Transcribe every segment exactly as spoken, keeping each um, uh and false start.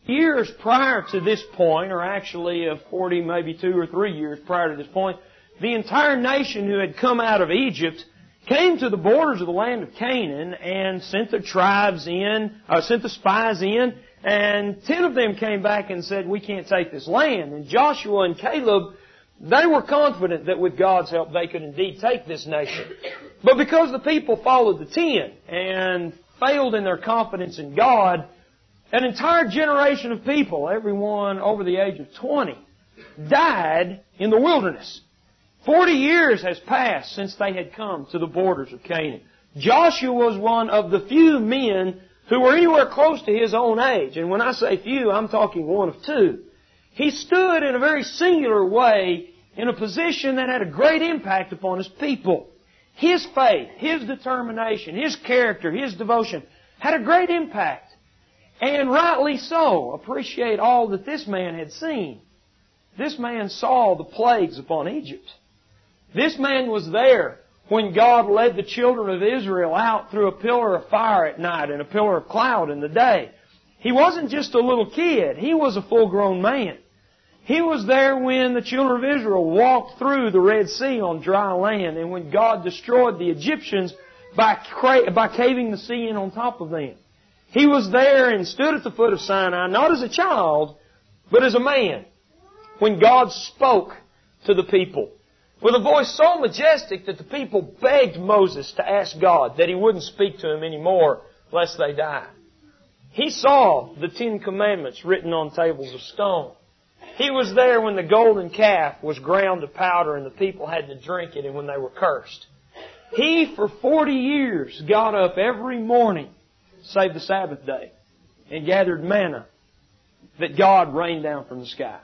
Years prior to this point, or actually uh, forty, maybe two or three years prior to this point, the entire nation who had come out of Egypt came to the borders of the land of Canaan and sent their tribes in, uh, sent the spies in, and ten of them came back and said, we can't take this land. And Joshua and Caleb, they were confident that with God's help they could indeed take this nation. But because the people followed the ten and failed in their confidence in God, an entire generation of people, everyone over the age of twenty, died in the wilderness. Forty years has passed since they had come to the borders of Canaan. Joshua was one of the few men who were anywhere close to his own age. And when I say few, I'm talking one of two. He stood in a very singular way in a position that had a great impact upon his people. His faith, his determination, his character, his devotion had a great impact. And rightly so. Appreciate all that this man had seen. This man saw the plagues upon Egypt. This man was there when God led the children of Israel out through a pillar of fire at night and a pillar of cloud in the day. He wasn't just a little kid. He was a full-grown man. He was there when the children of Israel walked through the Red Sea on dry land and when God destroyed the Egyptians by, cra- by caving the sea in on top of them. He was there and stood at the foot of Sinai, not as a child, but as a man, when God spoke to the people with a voice so majestic that the people begged Moses to ask God that He wouldn't speak to them anymore lest they die. He saw the Ten Commandments written on tables of stone. He was there when the golden calf was ground to powder and the people had to drink it and when they were cursed. He, for forty years, got up every morning, save the Sabbath day, and gathered manna that God rained down from the sky.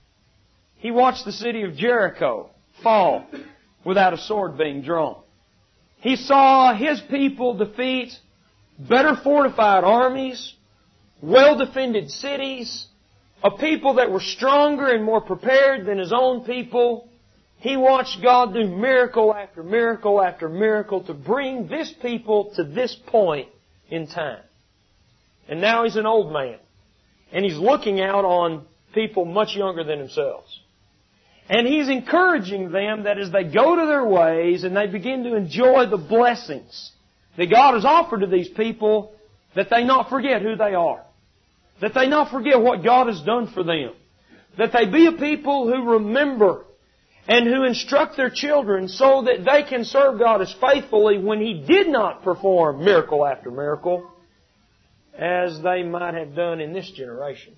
He watched the city of Jericho fall without a sword being drawn. He saw His people defeat better fortified armies, well-defended cities, a people that were stronger and more prepared than His own people. He watched God do miracle after miracle after miracle to bring this people to this point in time. And now He's an old man. And He's looking out on people much younger than themselves. And He's encouraging them that as they go to their ways and they begin to enjoy the blessings that God has offered to these people, that they not forget who they are. That they not forget what God has done for them. That they be a people who remember and who instruct their children so that they can serve God as faithfully when He did not perform miracle after miracle as they might have done in this generation.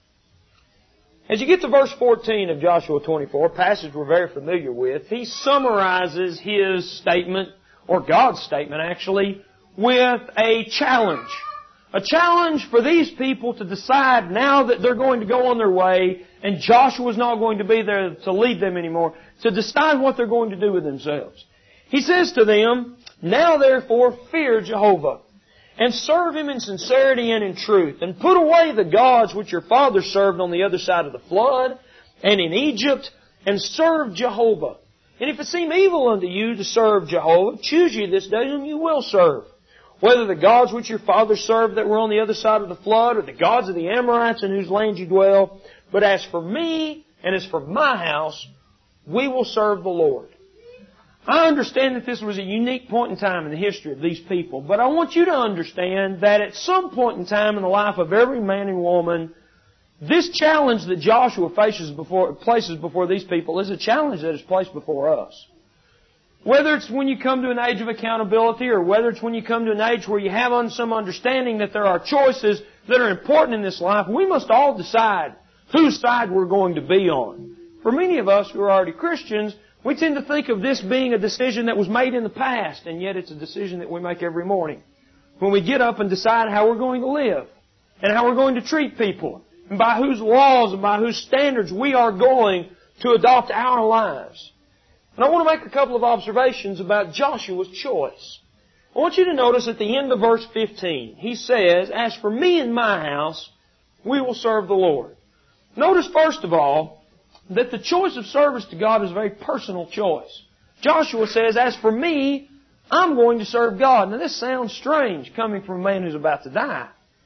As you get to verse fourteen of Joshua twenty-four, a passage we're very familiar with, he summarizes his statement, or God's statement actually, with a challenge. A challenge for these people to decide now that they're going to go on their way and Joshua's not going to be there to lead them anymore, to decide what they're going to do with themselves. He says to them, now therefore fear Jehovah, and serve Him in sincerity and in truth, and put away the gods which your fathers served on the other side of the flood, and in Egypt, and serve Jehovah. And if it seem evil unto you to serve Jehovah, choose ye this day whom you will serve, whether the gods which your fathers served that were on the other side of the flood, or the gods of the Amorites in whose land you dwell. But as for me, and as for my house, we will serve the Lord. I understand that this was a unique point in time in the history of these people, but I want you to understand that at some point in time in the life of every man and woman, this challenge that Joshua faces before, places before these people is a challenge that is placed before us. Whether it's when you come to an age of accountability or whether it's when you come to an age where you have some understanding that there are choices that are important in this life, we must all decide whose side we're going to be on. For many of us who are already Christians, we tend to think of this being a decision that was made in the past, and yet it's a decision that we make every morning. When we get up and decide how we're going to live, and how we're going to treat people, and by whose laws and by whose standards we are going to adopt our lives. And I want to make a couple of observations about Joshua's choice. I want you to notice at the end of verse fifteen, he says, as for me and my house, we will serve the Lord. Notice first of all, that the choice of service to God is a very personal choice. Joshua says, as for me, I'm going to serve God. Now this sounds strange coming from a man who's about to die.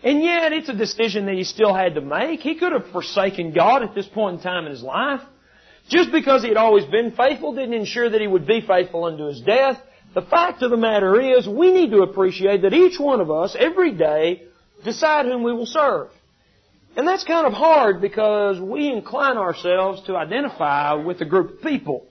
And yet, it's a decision that he still had to make. He could have forsaken God at this point in time in his life. Just because he had always been faithful didn't ensure that he would be faithful unto his death. The fact of the matter is, we need to appreciate that each one of us, every day, decide whom we will serve. And that's kind of hard because we incline ourselves to identify with a group of people.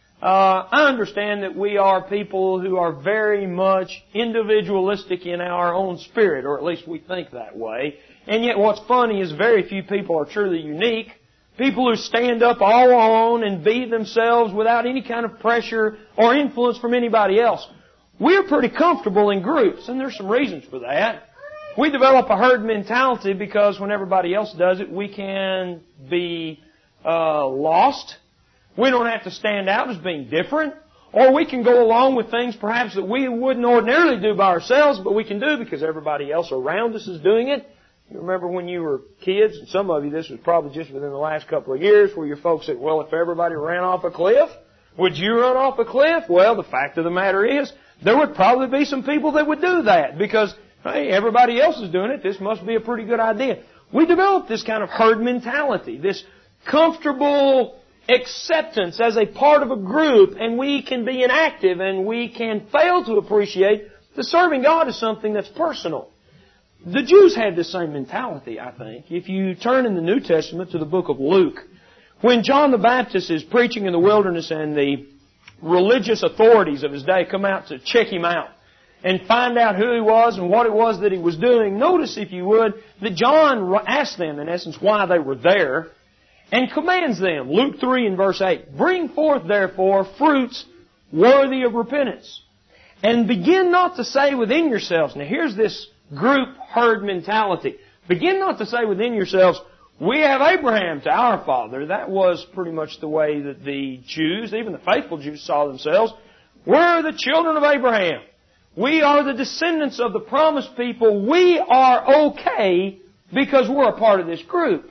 Uh, I understand that we are people who are very much individualistic in our own spirit, or at least we think that way. And yet what's funny is very few people are truly unique. People who stand up all alone and be themselves without any kind of pressure or influence from anybody else. We're pretty comfortable in groups, and there's some reasons for that. We develop a herd mentality because when everybody else does it, we can be uh, lost. We don't have to stand out as being different. Or we can go along with things perhaps that we wouldn't ordinarily do by ourselves, but we can do because everybody else around us is doing it. You remember when you were kids, and some of you, this was probably just within the last couple of years, where your folks said, well, if everybody ran off a cliff, would you run off a cliff? Well, the fact of the matter is, there would probably be some people that would do that because, hey, everybody else is doing it. This must be a pretty good idea. We develop this kind of herd mentality, this comfortable acceptance as a part of a group, and we can be inactive and we can fail to appreciate that serving God is something that's personal. The Jews had the same mentality, I think. If you turn in the New Testament to the book of Luke, when John the Baptist is preaching in the wilderness and the religious authorities of his day come out to check him out and find out who he was and what it was that he was doing, notice, if you would, that John asked them, in essence, why they were there and commands them, Luke three and verse eight, bring forth therefore fruits worthy of repentance, and begin not to say within yourselves, now here's this group herd mentality. Begin not to say within yourselves, we have Abraham to our father. That was pretty much the way that the Jews, even the faithful Jews, saw themselves. We're the children of Abraham. We are the descendants of the promised people. We are okay because we're a part of this group.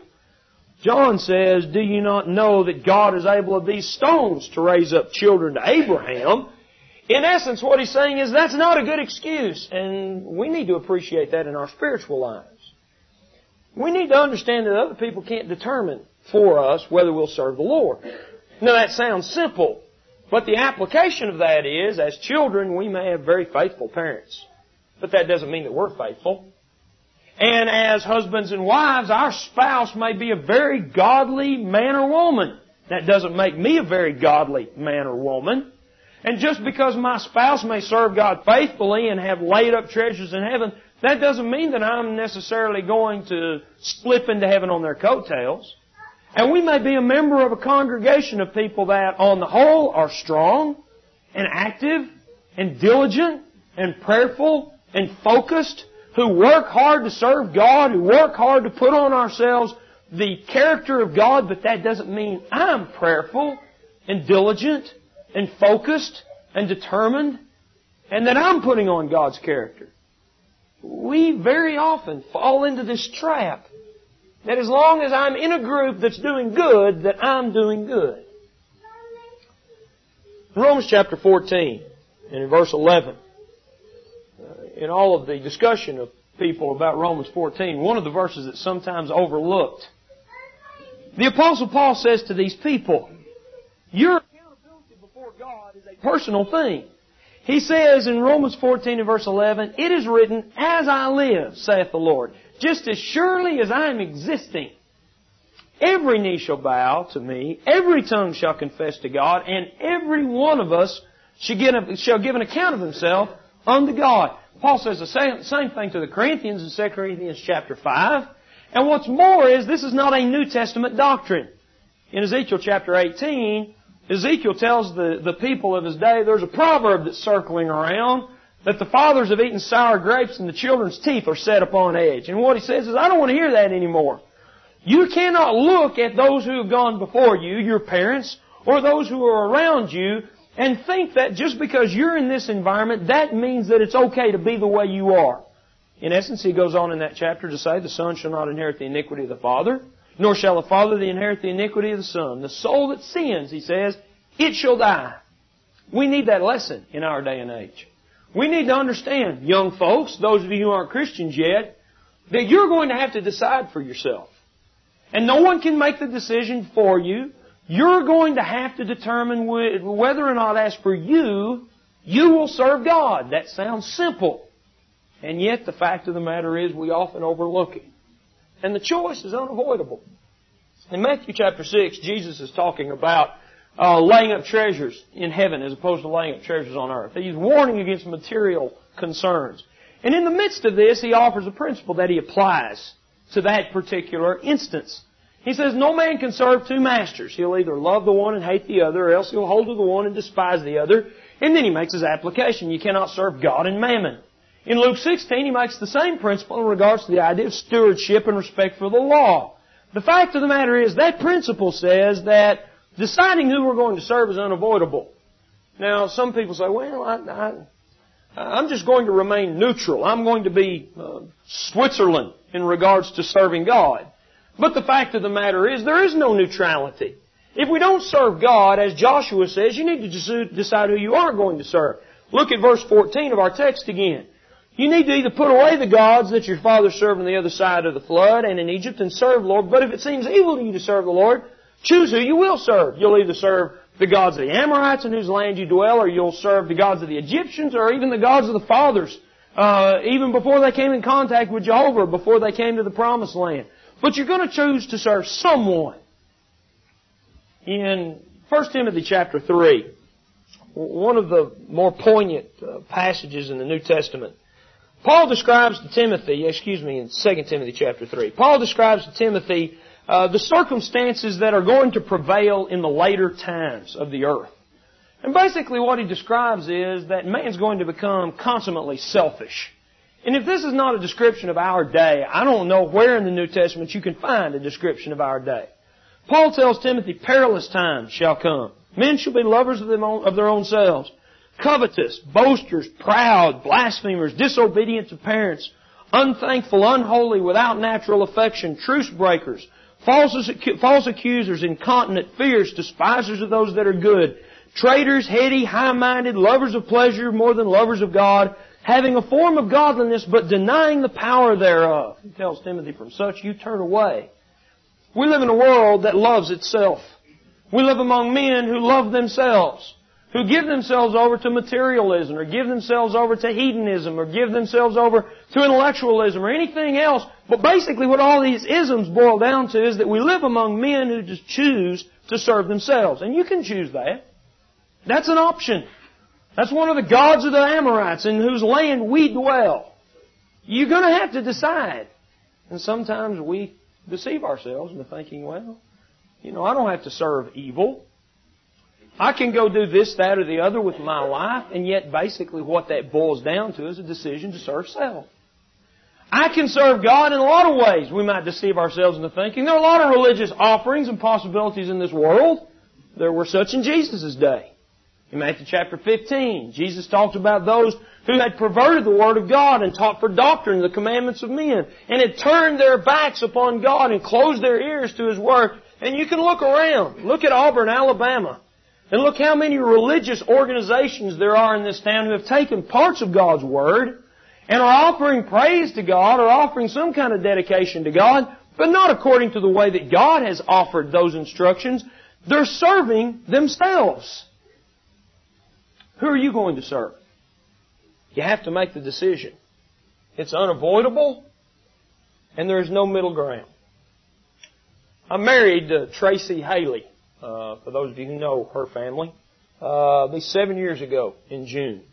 John says, do you not know that God is able of these stones to raise up children to Abraham? In essence, what he's saying is that's not a good excuse, and we need to appreciate that in our spiritual lives. We need to understand that other people can't determine for us whether we'll serve the Lord. Now, that sounds simple, but the application of that is, as children, we may have very faithful parents, but that doesn't mean that we're faithful. And as husbands and wives, our spouse may be a very godly man or woman. That doesn't make me a very godly man or woman. And just because my spouse may serve God faithfully and have laid up treasures in heaven, that doesn't mean that I'm necessarily going to slip into heaven on their coattails. And we may be a member of a congregation of people that, on the whole, are strong and active and diligent and prayerful and focused, who work hard to serve God, who work hard to put on ourselves the character of God, but that doesn't mean I'm prayerful and diligent and focused and determined, and that I'm putting on God's character. We very often fall into this trap that as long as I'm in a group that's doing good, that I'm doing good. In Romans chapter fourteen, and in verse eleven, in all of the discussion of people about Romans fourteen, one of the verses that's sometimes overlooked, the Apostle Paul says to these people, your accountability before God is a personal thing. He says in Romans fourteen and verse eleven, it is written, as I live, saith the Lord, just as surely as I am existing, every knee shall bow to me, every tongue shall confess to God, and every one of us shall give, shall give an account of himself unto God. Paul says the same, same thing to the Corinthians in Second Corinthians chapter five. And what's more is, this is not a New Testament doctrine. In Ezekiel chapter eighteen, Ezekiel tells the, the people of his day, there's a proverb that's circling around, that the fathers have eaten sour grapes and the children's teeth are set upon edge. And what he says is, I don't want to hear that anymore. You cannot look at those who have gone before you, your parents, or those who are around you, and think that just because you're in this environment, that means that it's okay to be the way you are. In essence, he goes on in that chapter to say, the son shall not inherit the iniquity of the father, nor shall the father inherit the iniquity of the son. The soul that sins, he says, it shall die. We need that lesson in our day and age. We need to understand, young folks, those of you who aren't Christians yet, that you're going to have to decide for yourself. And no one can make the decision for you. You're going to have to determine whether or not, as for you, you will serve God. That sounds simple. And yet the fact of the matter is we often overlook it. And the choice is unavoidable. In Matthew chapter six, Jesus is talking about uh, laying up treasures in heaven as opposed to laying up treasures on earth. He's warning against material concerns. And in the midst of this, He offers a principle that He applies to that particular instance. He says, no man can serve two masters. He'll either love the one and hate the other, or else he'll hold to the one and despise the other. And then He makes His application. You cannot serve God and mammon. In Luke sixteen, He makes the same principle in regards to the idea of stewardship and respect for the law. The fact of the matter is, that principle says that deciding who we're going to serve is unavoidable. Now, some people say, well, I, I, I'm just going to remain neutral. I'm going to be uh, Switzerland in regards to serving God. But the fact of the matter is, there is no neutrality. If we don't serve God, as Joshua says, you need to decide who you are going to serve. Look at verse fourteen of our text again. You need to either put away the gods that your fathers served on the other side of the flood and in Egypt and serve the Lord. But if it seems evil to you to serve the Lord, choose who you will serve. You'll either serve the gods of the Amorites in whose land you dwell, or you'll serve the gods of the Egyptians, or even the gods of the fathers, uh, even before they came in contact with Jehovah, before they came to the Promised Land. But you're going to choose to serve someone. In First Timothy chapter three, one of the more poignant uh, passages in the New Testament, Paul describes to Timothy, excuse me, in Second Timothy chapter three, Paul describes to Timothy uh, the circumstances that are going to prevail in the later times of the earth. And basically what he describes is that man's going to become consummately selfish. And if this is not a description of our day, I don't know where in the New Testament you can find a description of our day. Paul tells Timothy, perilous times shall come. Men shall be lovers of, them own, of their own selves, covetous, boasters, proud, blasphemers, disobedient to parents, unthankful, unholy, without natural affection, truce breakers, false, false accusers, incontinent, fierce, despisers of those that are good, traitors, heady, high-minded, lovers of pleasure more than lovers of God, having a form of godliness, but denying the power thereof. He tells Timothy, from such you turn away. We live in a world that loves itself. We live among men who love themselves, who give themselves over to materialism, or give themselves over to hedonism, or give themselves over to intellectualism, or anything else. But basically what all these isms boil down to is that we live among men who just choose to serve themselves. And you can choose that. That's an option. That's one of the gods of the Amorites in whose land we dwell. You're going to have to decide. And sometimes we deceive ourselves into thinking, well, you know, I don't have to serve evil. I can go do this, that, or the other with my life, and yet basically what that boils down to is a decision to serve self. I can serve God in a lot of ways. We might deceive ourselves into thinking. There are a lot of religious offerings and possibilities in this world. There were such in Jesus' day. In Matthew chapter fifteen, Jesus talked about those who had perverted the Word of God and taught for doctrine the commandments of men, and had turned their backs upon God and closed their ears to His Word. And you can look around. Look at Auburn, Alabama. And look how many religious organizations there are in this town who have taken parts of God's Word and are offering praise to God or offering some kind of dedication to God, but not according to the way that God has offered those instructions. They're serving themselves. Who are you going to serve? You have to make the decision. It's unavoidable, and there is no middle ground. I married uh, Tracy Haley, uh, for those of you who know her family, uh, at least seven years ago in June.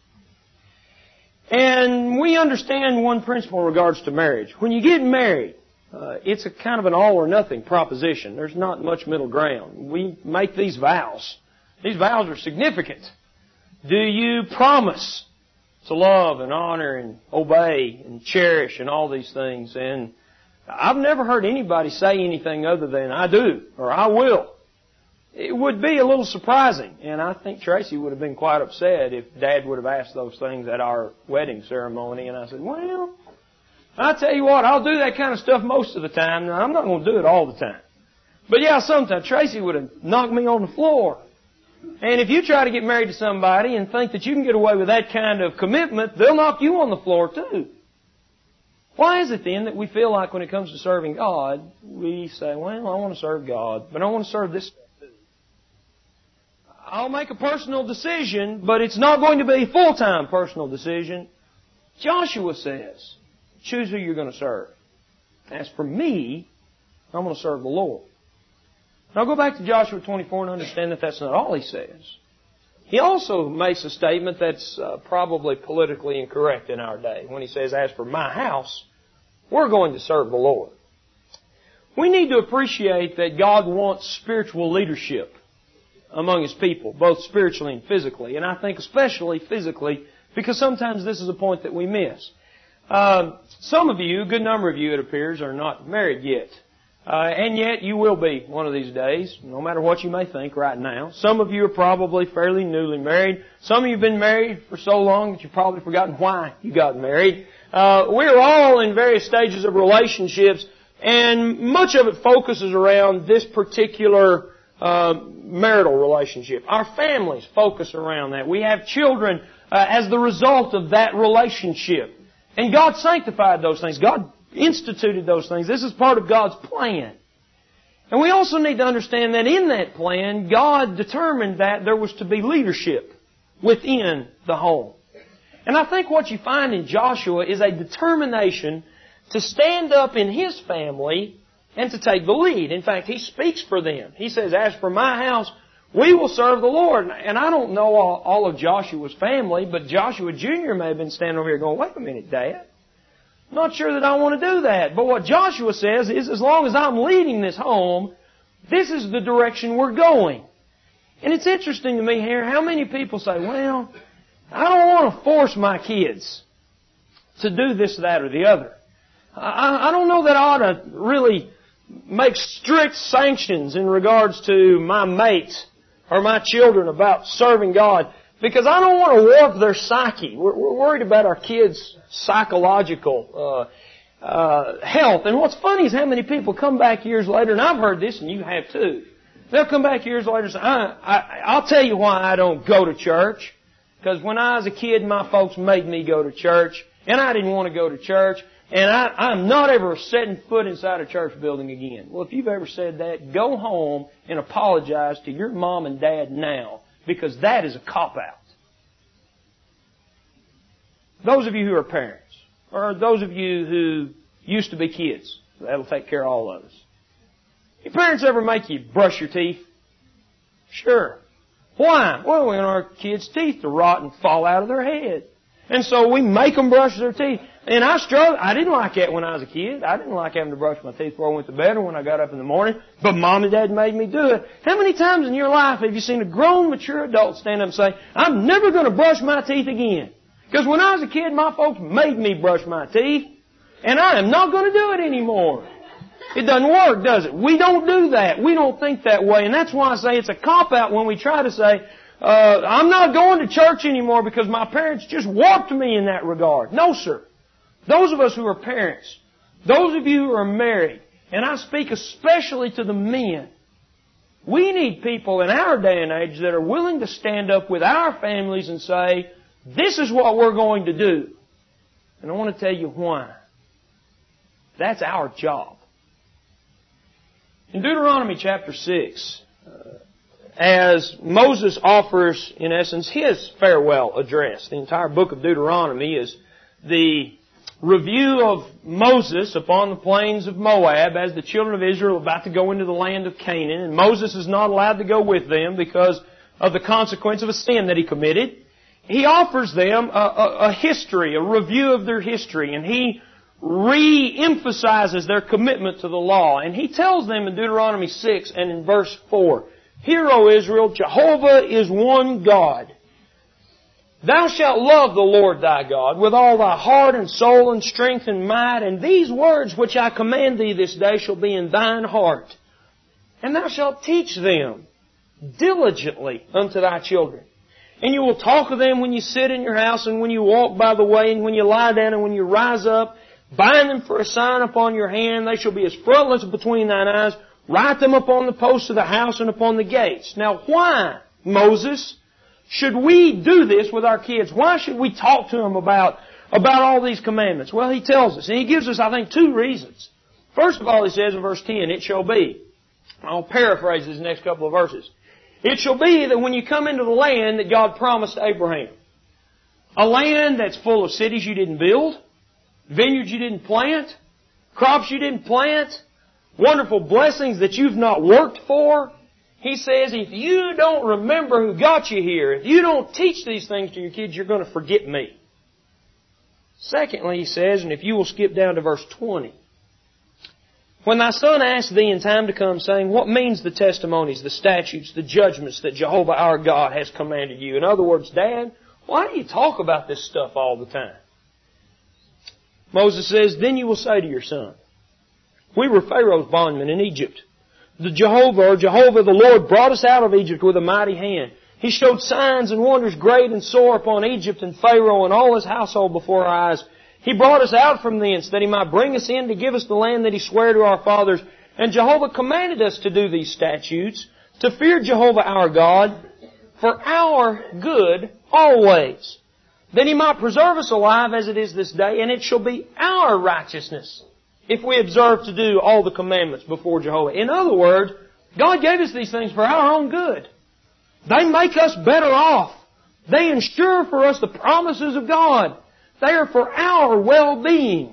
And we understand one principle in regards to marriage. When you get married, uh, it's a kind of an all or nothing proposition. There's not much middle ground. We make these vows. These vows are significant. Do you promise to love and honor and obey and cherish and all these things? And I've never heard anybody say anything other than I do or I will. It would be a little surprising, and I think Tracy would have been quite upset if Dad would have asked those things at our wedding ceremony. And I said, well, I tell you what, I'll do that kind of stuff most of the time. Now, I'm not going to do it all the time. But yeah, sometimes Tracy would have knocked me on the floor. And if you try to get married to somebody and think that you can get away with that kind of commitment, they'll knock you on the floor too. Why is it then that we feel like when it comes to serving God, we say, well, I want to serve God, but I want to serve this stuff too. I'll make a personal decision, but it's not going to be a full-time personal decision. Joshua says, choose who you're going to serve. As for me, I'm going to serve the Lord. Now go back to Joshua twenty-four and understand that that's not all he says. He also makes a statement that's uh, probably politically incorrect in our day when he says, as for my house, we're going to serve the Lord. We need to appreciate that God wants spiritual leadership among His people, both spiritually and physically. And I think especially physically, because sometimes this is a point that we miss. Uh, some of you, a good number of you it appears, are not married yet. Uh, and yet you will be one of these days, no matter what you may think right now. Some of you are probably fairly newly married. Some of you have been married for so long that you've probably forgotten why you got married. Uh, we're all in various stages of relationships, and much of it focuses around this particular uh, marital relationship. Our families focus around that. We have children uh, as the result of that relationship. And God sanctified those things. God instituted those things. This is part of God's plan. And we also need to understand that in that plan, God determined that there was to be leadership within the home. And I think what you find in Joshua is a determination to stand up in his family and to take the lead. In fact, he speaks for them. He says, as for my house, we will serve the Lord. And I don't know all, all of Joshua's family, but Joshua Junior may have been standing over here going, wait a minute, Dad. Not sure that I want to do that. But what Joshua says is, as long as I'm leading this home, this is the direction we're going. And it's interesting to me here, how many people say, well, I don't want to force my kids to do this, that, or the other. I, I don't know that I ought to really make strict sanctions in regards to my mate or my children about serving God, because I don't want to warp their psyche. We're, we're worried about our kids' psychological uh, uh, health. And what's funny is how many people come back years later, and I've heard this, and you have too. They'll come back years later and say, I, I, I'll tell you why I don't go to church. Because when I was a kid, my folks made me go to church, and I didn't want to go to church, and I, I'm not ever setting foot inside a church building again. Well, if you've ever said that, go home and apologize to your mom and dad now, because that is a cop-out. Those of you who are parents, or those of you who used to be kids, that'll take care of all of us. Your parents ever make you brush your teeth? Sure. Why? Well, we want our kids' teeth to rot and fall out of their head. And so we make them brush their teeth. And I struggled. I didn't like that when I was a kid. I didn't like having to brush my teeth before I went to bed or when I got up in the morning. But Mom and Dad made me do it. How many times in your life have you seen a grown, mature adult stand up and say, I'm never going to brush my teeth again? Because when I was a kid, my folks made me brush my teeth. And I am not going to do it anymore. It doesn't work, does it? We don't do that. We don't think that way. And that's why I say it's a cop-out when we try to say, uh, I'm not going to church anymore because my parents just warped me in that regard. No, sir. Those of us who are parents, those of you who are married, and I speak especially to the men, we need people in our day and age that are willing to stand up with our families and say, this is what we're going to do. And I want to tell you why. That's our job. In Deuteronomy chapter six, uh, as Moses offers, in essence, his farewell address, the entire book of Deuteronomy is the review of Moses upon the plains of Moab as the children of Israel are about to go into the land of Canaan. And Moses is not allowed to go with them because of the consequence of a sin that he committed. He offers them a, a, a history, a review of their history, and he re-emphasizes their commitment to the law. And he tells them in Deuteronomy six and in verse four, Hear, O Israel, Jehovah is one God. Thou shalt love the Lord thy God with all thy heart and soul and strength and might, and these words which I command thee this day shall be in thine heart. And thou shalt teach them diligently unto thy children. And you will talk of them when you sit in your house and when you walk by the way and when you lie down and when you rise up. Bind them for a sign upon your hand. They shall be as frontlets between thine eyes. Write them upon the posts of the house and upon the gates. Now why, Moses, should we do this with our kids? Why should we talk to them about about all these commandments? Well, He tells us, and He gives us, I think, two reasons. First of all, He says in verse ten, it shall be. I'll paraphrase these next couple of verses. It shall be that when you come into the land that God promised to Abraham, a land that's full of cities you didn't build, vineyards you didn't plant, crops you didn't plant, wonderful blessings that you've not worked for. He says, if you don't remember who got you here, if you don't teach these things to your kids, you're going to forget me. Secondly, He says, and if you will skip down to verse twenty, when thy son asks thee in time to come, saying, what means the testimonies, the statutes, the judgments that Jehovah our God has commanded you? In other words, Dad, why do you talk about this stuff all the time? Moses says, then you will say to your son, we were Pharaoh's bondmen in Egypt. The Jehovah, or Jehovah the Lord, brought us out of Egypt with a mighty hand. He showed signs and wonders great and sore upon Egypt and Pharaoh and all his household before our eyes. He brought us out from thence that He might bring us in to give us the land that He sware to our fathers. And Jehovah commanded us to do these statutes, to fear Jehovah our God, for our good always, that He might preserve us alive as it is this day, and it shall be our righteousness if we observe to do all the commandments before Jehovah. In other words, God gave us these things for our own good. They make us better off. They ensure for us the promises of God. They are for our well-being.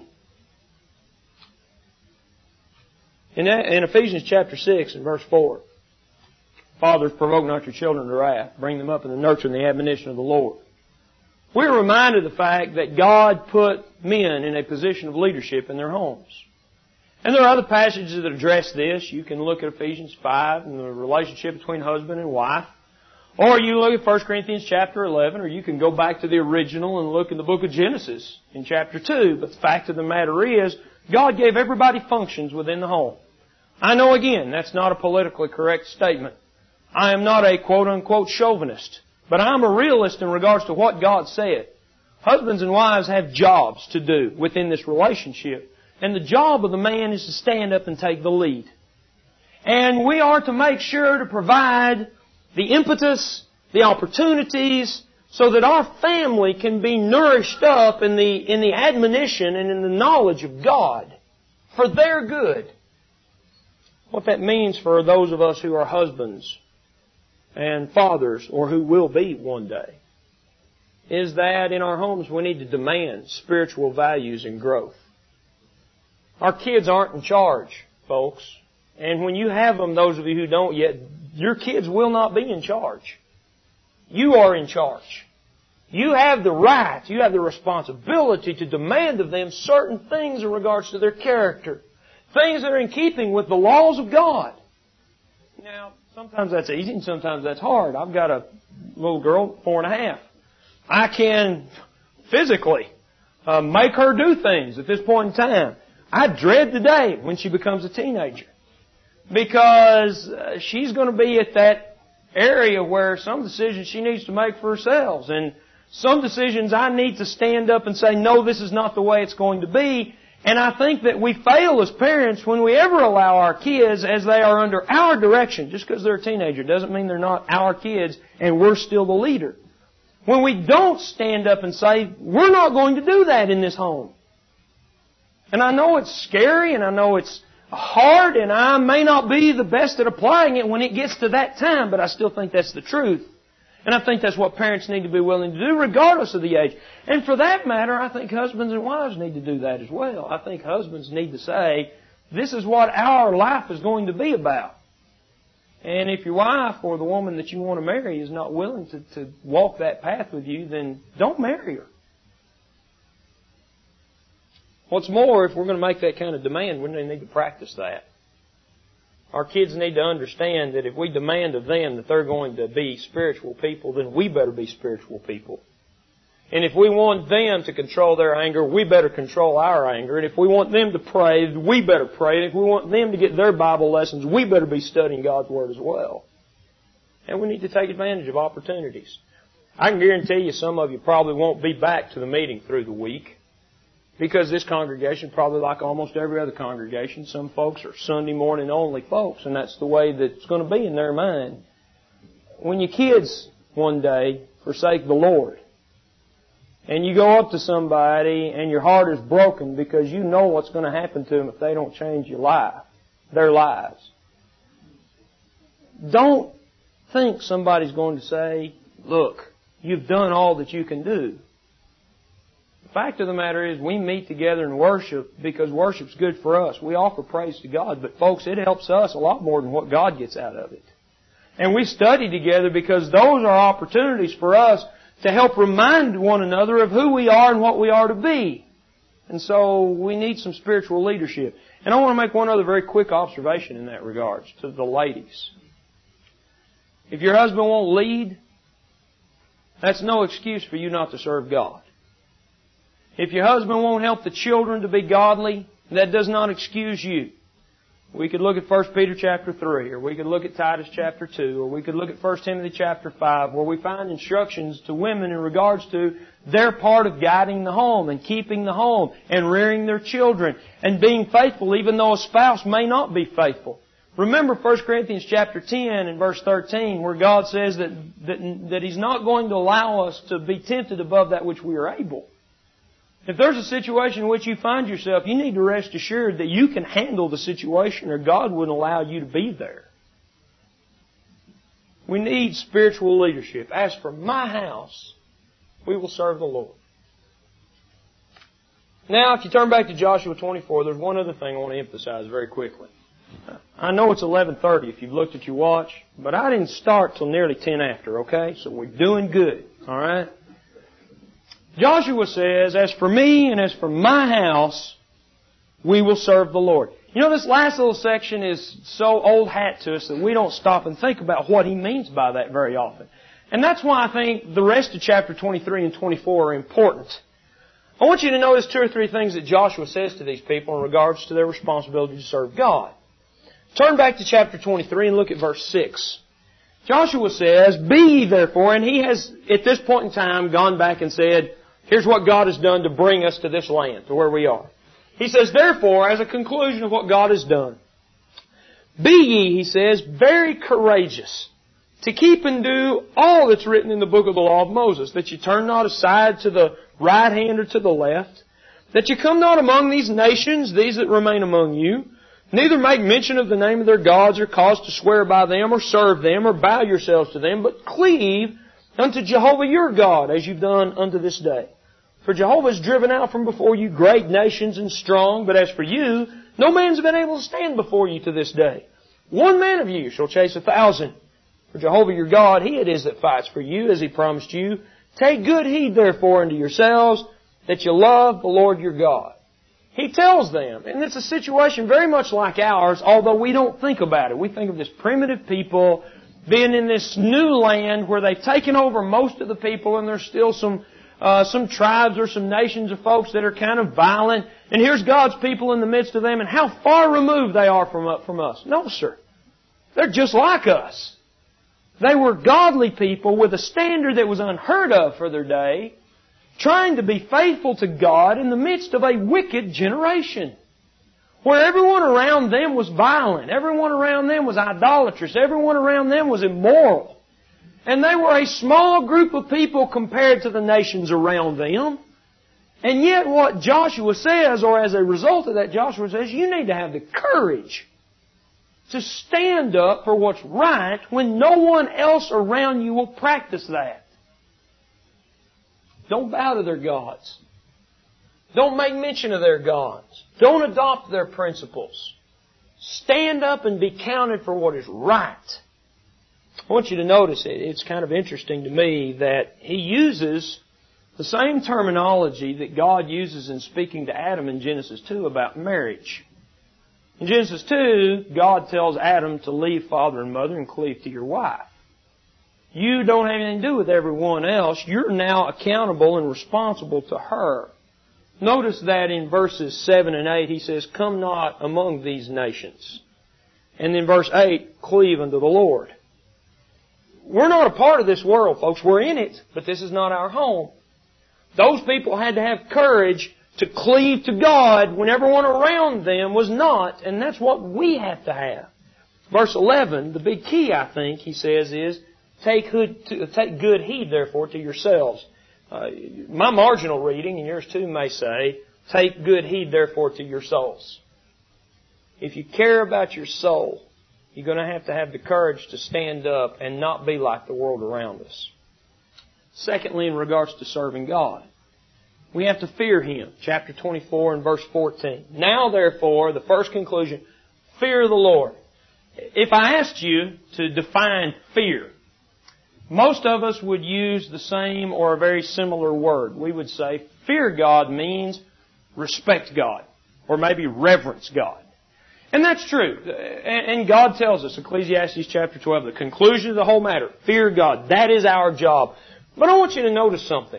In, in Ephesians chapter six and verse four, fathers, provoke not your children to wrath. Bring them up in the nurture and the admonition of the Lord. We're reminded of the fact that God put men in a position of leadership in their homes. And there are other passages that address this. You can look at Ephesians five and the relationship between husband and wife. Or you look at First Corinthians chapter eleven, or you can go back to the original and look in the book of Genesis in chapter two. But the fact of the matter is, God gave everybody functions within the home. I know, again, that's not a politically correct statement. I am not a quote-unquote chauvinist. But I'm a realist in regards to what God said. Husbands and wives have jobs to do within this relationship. And the job of the man is to stand up and take the lead. And we are to make sure to provide the impetus, the opportunities, so that our family can be nourished up in the, in the admonition and in the knowledge of God for their good. What that means for those of us who are husbands and fathers, or who will be one day, is that in our homes we need to demand spiritual values and growth. Our kids aren't in charge, folks. And when you have them, those of you who don't yet, your kids will not be in charge. You are in charge. You have the right, you have the responsibility to demand of them certain things in regards to their character. Things that are in keeping with the laws of God. Now, sometimes that's easy and sometimes that's hard. I've got a little girl, four and a half. I can physically uh, make her do things at this point in time. I dread the day when she becomes a teenager. Because uh, she's going to be at that area where some decisions she needs to make for herself. And some decisions I need to stand up and say, no, this is not the way it's going to be. And I think that we fail as parents when we ever allow our kids, as they are under our direction, just because they're a teenager doesn't mean they're not our kids and we're still the leader. When we don't stand up and say, we're not going to do that in this home. And I know it's scary and I know it's hard and I may not be the best at applying it when it gets to that time, but I still think that's the truth. And I think that's what parents need to be willing to do regardless of the age. And for that matter, I think husbands and wives need to do that as well. I think husbands need to say, this is what our life is going to be about. And if your wife or the woman that you want to marry is not willing to, to walk that path with you, then don't marry her. What's more, if we're going to make that kind of demand, we need to practice that. Our kids need to understand that if we demand of them that they're going to be spiritual people, then we better be spiritual people. And if we want them to control their anger, we better control our anger. And if we want them to pray, we better pray. And if we want them to get their Bible lessons, we better be studying God's Word as well. And we need to take advantage of opportunities. I can guarantee you some of you probably won't be back to the meeting through the week. Because this congregation, probably like almost every other congregation, some folks are Sunday morning only folks, and that's the way that it's going to be in their mind. When your kids one day forsake the Lord, and you go up to somebody and your heart is broken because you know what's going to happen to them if they don't change your life, their lives. Don't think somebody's going to say, look, you've done all that you can do. The fact of the matter is we meet together and worship because worship's good for us. We offer praise to God, but folks, it helps us a lot more than what God gets out of it. And we study together because those are opportunities for us to help remind one another of who we are and what we are to be. And so we need some spiritual leadership. And I want to make one other very quick observation in that regards to the ladies. If your husband won't lead, that's no excuse for you not to serve God. If your husband won't help the children to be godly, that does not excuse you. We could look at First Peter chapter three, or we could look at Titus chapter two, or we could look at First Timothy chapter five, where we find instructions to women in regards to their part of guiding the home and keeping the home and rearing their children and being faithful even though a spouse may not be faithful. Remember First Corinthians chapter ten and verse thirteen, where God says that, that, that He's not going to allow us to be tempted above that which we are able. If there's a situation in which you find yourself, you need to rest assured that you can handle the situation or God wouldn't allow you to be there. We need spiritual leadership. As for my house, we will serve the Lord. Now, if you turn back to Joshua twenty-four, there's one other thing I want to emphasize very quickly. I know it's eleven thirty if you've looked at your watch, but I didn't start till nearly ten after, okay? So we're doing good, all right? Joshua says, as for me and as for my house, we will serve the Lord. You know, this last little section is so old hat to us that we don't stop and think about what he means by that very often. And that's why I think the rest of chapter twenty-three and twenty-four are important. I want you to notice two or three things that Joshua says to these people in regards to their responsibility to serve God. Turn back to chapter twenty-three and look at verse six. Joshua says, be ye therefore, and he has at this point in time gone back and said, here's what God has done to bring us to this land, to where we are. He says, therefore, as a conclusion of what God has done, be ye, he says, very courageous to keep and do all that's written in the book of the law of Moses, that you turn not aside to the right hand or to the left, that you come not among these nations, these that remain among you, neither make mention of the name of their gods or cause to swear by them or serve them or bow yourselves to them, but cleave unto Jehovah your God, as you've done unto this day. For Jehovah has driven out from before you great nations and strong, but as for you, no man's been able to stand before you to this day. One man of you shall chase a thousand. For Jehovah your God, He it is that fights for you, as He promised you. Take good heed therefore unto yourselves, that you love the Lord your God. He tells them, and it's a situation very much like ours, although we don't think about it. We think of this primitive people being in this new land where they've taken over most of the people and there's still some uh, some tribes or some nations of folks that are kind of violent. And here's God's people in the midst of them and how far removed they are from, from us. No, sir. They're just like us. They were godly people with a standard that was unheard of for their day, trying to be faithful to God in the midst of a wicked generation, where everyone around them was violent, everyone around them was idolatrous, everyone around them was immoral. And they were a small group of people compared to the nations around them. And yet what Joshua says, or as a result of that, Joshua says, you need to have the courage to stand up for what's right when no one else around you will practice that. Don't bow to their gods. Don't make mention of their gods. Don't adopt their principles. Stand up and be counted for what is right. I want you to notice it. It's kind of interesting to me that He uses the same terminology that God uses in speaking to Adam in Genesis two about marriage. In Genesis two, God tells Adam to leave father and mother and cleave to your wife. You don't have anything to do with everyone else. You're now accountable and responsible to her. Notice that in verses seven and eight, He says, come not among these nations. And then verse eight, cleave unto the Lord. We're not a part of this world, folks. We're in it, but this is not our home. Those people had to have courage to cleave to God when everyone around them was not, and that's what we have to have. Verse eleven, the big key, I think, he says, is, Take good, take good heed, therefore, to yourselves, Uh, my marginal reading, and yours too may say, take good heed therefore to your souls. If you care about your soul, you're going to have to have the courage to stand up and not be like the world around us. Secondly, in regards to serving God, we have to fear Him. Chapter twenty-four and verse fourteen. Now therefore, the first conclusion, fear the Lord. If I asked you to define fear, most of us would use the same or a very similar word. We would say fear God means respect God, or maybe reverence God. And that's true. And God tells us, Ecclesiastes chapter twelve, the conclusion of the whole matter, fear God. That is our job. But I want you to notice something.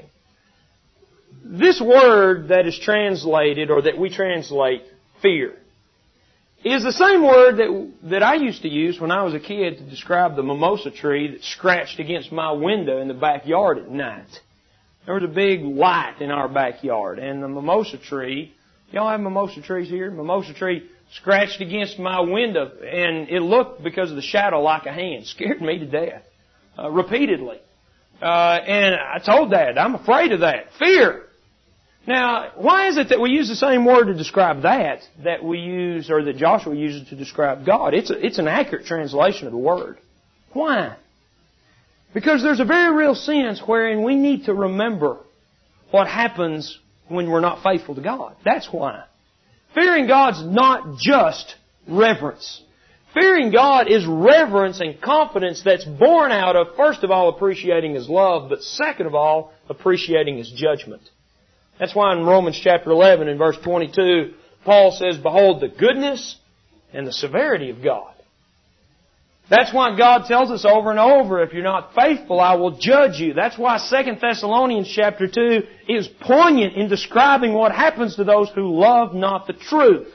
This word that is translated, or that we translate, fear, is the same word that that I used to use when I was a kid to describe the mimosa tree that scratched against my window in the backyard at night. There was a big light in our backyard, and the mimosa tree, y'all have mimosa trees here? Mimosa tree scratched against my window, and it looked, because of the shadow, like a hand. Scared me to death, uh, repeatedly. Uh, and I told Dad, I'm afraid of that. Fear. Now, why is it that we use the same word to describe that that we use, or that Joshua uses to describe God? It's a, it's an accurate translation of the word. Why? Because there's a very real sense wherein we need to remember what happens when we're not faithful to God. That's why. Fearing God's not just reverence. Fearing God is reverence and confidence that's born out of, first of all, appreciating His love, but second of all, appreciating His judgment. That's why in Romans chapter eleven and verse twenty-two, Paul says, behold the goodness and the severity of God. That's why God tells us over and over, if you're not faithful, I will judge you. That's why Second Thessalonians chapter two is poignant in describing what happens to those who love not the truth.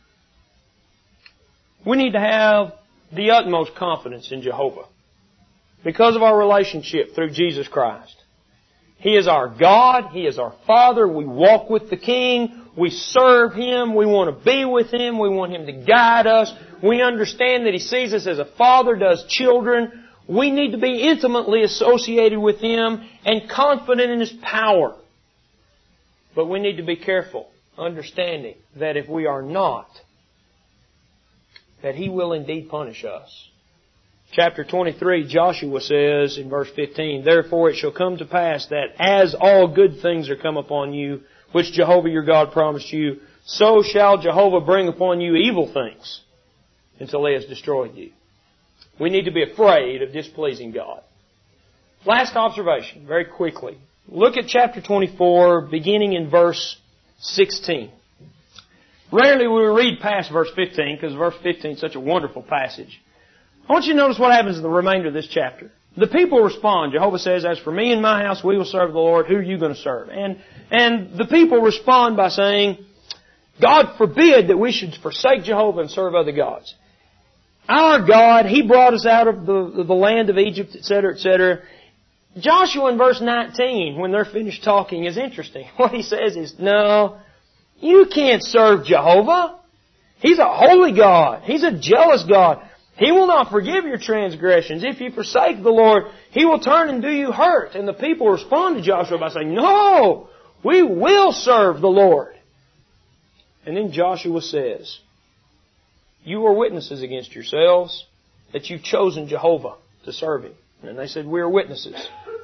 We need to have the utmost confidence in Jehovah because of our relationship through Jesus Christ. He is our God. He is our Father. We walk with the King. We serve Him. We want to be with Him. We want Him to guide us. We understand that He sees us as a father does children. We need to be intimately associated with Him and confident in His power. But we need to be careful, understanding that if we are not, that He will indeed punish us. Chapter twenty-three, Joshua says in verse fifteen, therefore it shall come to pass that as all good things are come upon you, which Jehovah your God promised you, so shall Jehovah bring upon you evil things until He has destroyed you. We need to be afraid of displeasing God. Last observation, very quickly. Look at chapter twenty-four, beginning in verse sixteen. Rarely will we read past verse fifteen, because verse fifteen is such a wonderful passage. I want you to notice what happens in the remainder of this chapter. The people respond. Jehovah says, as for me and my house, we will serve the Lord. Who are you going to serve? And, and the people respond by saying, God forbid that we should forsake Jehovah and serve other gods. Our God, He brought us out of the, the land of Egypt, et cetera, et cetera. Joshua in verse nineteen, when they're finished talking, is interesting. What he says is, no, you can't serve Jehovah. He's a holy God. He's a jealous God. He will not forgive your transgressions. If you forsake the Lord, He will turn and do you hurt. And the people respond to Joshua by saying, no, we will serve the Lord. And then Joshua says, you are witnesses against yourselves that you've chosen Jehovah to serve Him. And they said, we are witnesses.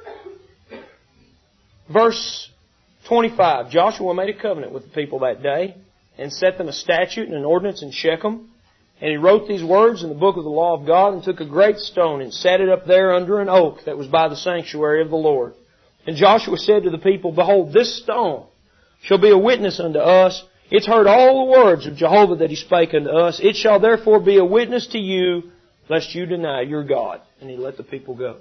Verse twenty-five, Joshua made a covenant with the people that day and set them a statute and an ordinance in Shechem. And he wrote these words in the book of the law of God and took a great stone and set it up there under an oak that was by the sanctuary of the Lord. And Joshua said to the people, behold, this stone shall be a witness unto us. It's heard all the words of Jehovah that He spake unto us. It shall therefore be a witness to you, lest you deny your God. And he let the people go.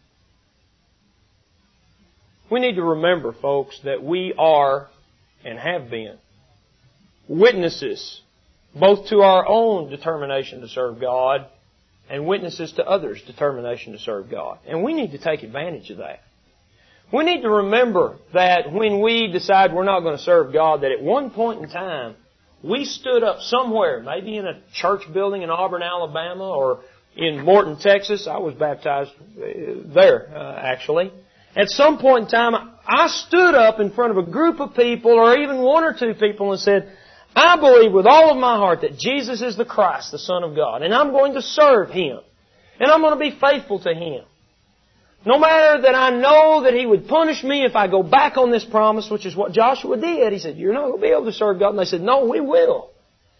We need to remember, folks, that we are and have been witnesses both to our own determination to serve God and witnesses to others' determination to serve God. And we need to take advantage of that. We need to remember that when we decide we're not going to serve God, that at one point in time, we stood up somewhere, maybe in a church building in Auburn, Alabama, or in Morton, Texas. I was baptized there, uh, actually. At some point in time, I I stood up in front of a group of people or even one or two people and said, I believe with all of my heart that Jesus is the Christ, the Son of God, and I'm going to serve Him. And I'm going to be faithful to Him. No matter that I know that He would punish me if I go back on this promise, which is what Joshua did. He said, you're not going to be able to serve God. And they said, no, we will.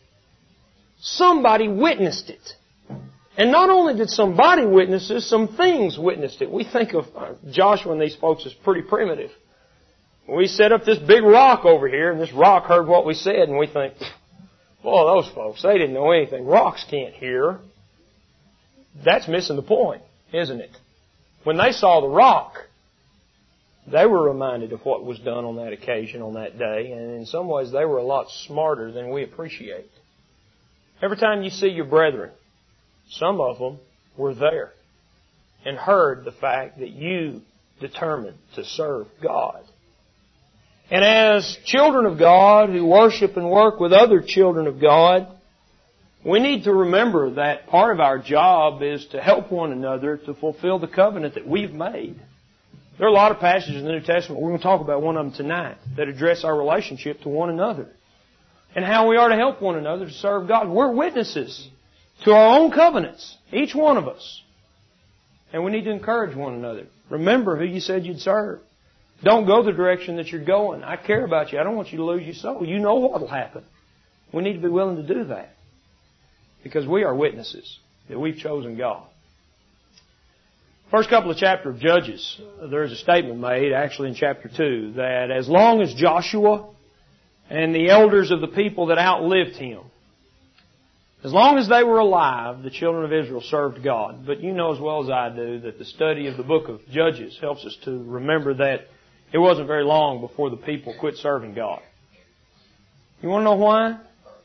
Somebody witnessed it. And not only did somebody witness it, some things witnessed it. We think of Joshua and these folks as pretty primitive. We set up this big rock over here, and this rock heard what we said, and we think, boy, those folks, they didn't know anything. Rocks can't hear. That's missing the point, isn't it? When they saw the rock, they were reminded of what was done on that occasion, on that day, and in some ways they were a lot smarter than we appreciate. Every time you see your brethren, some of them were there and heard the fact that you determined to serve God. And as children of God who worship and work with other children of God, we need to remember that part of our job is to help one another to fulfill the covenant that we've made. There are a lot of passages in the New Testament, we're going to talk about one of them tonight, that address our relationship to one another and how we are to help one another to serve God. We're witnesses to our own covenants, each one of us. And we need to encourage one another. Remember who you said you'd serve. Don't go the direction that you're going. I care about you. I don't want you to lose your soul. You know what will happen. We need to be willing to do that. Because we are witnesses that we've chosen God. First couple of chapters of Judges, there's a statement made, actually in chapter two, that as long as Joshua and the elders of the people that outlived him, as long as they were alive, the children of Israel served God. But you know as well as I do that the study of the book of Judges helps us to remember that it wasn't very long before the people quit serving God. You want to know why?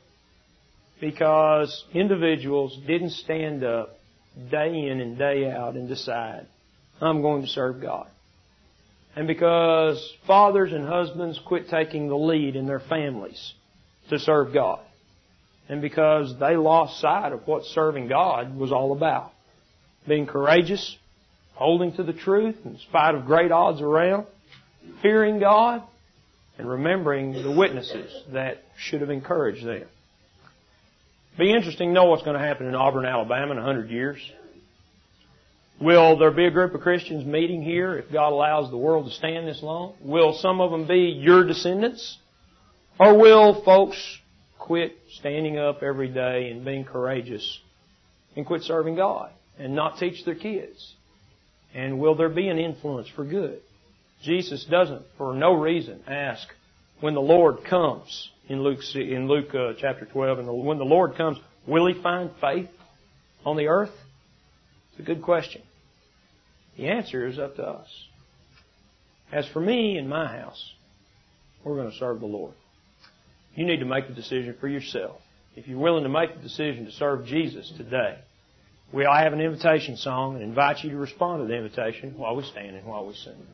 Because individuals didn't stand up day in and day out and decide, I'm going to serve God. And because fathers and husbands quit taking the lead in their families to serve God. And because they lost sight of what serving God was all about. Being courageous, holding to the truth in spite of great odds around, fearing God, and remembering the witnesses that should have encouraged them. Be interesting to know what's going to happen in Auburn, Alabama in a hundred years. Will there be a group of Christians meeting here if God allows the world to stand this long? Will some of them be your descendants? Or will folks quit standing up every day and being courageous and quit serving God and not teach their kids? And will there be an influence for good? Jesus doesn't, for no reason, ask when the Lord comes in Luke in Luke uh, chapter twelve, and the, when the Lord comes, will He find faith on the earth? It's a good question. The answer is up to us. As for me and my house, we're going to serve the Lord. You need to make the decision for yourself. If you're willing to make the decision to serve Jesus today, we all have an invitation song and invite you to respond to the invitation while we stand and while we sing.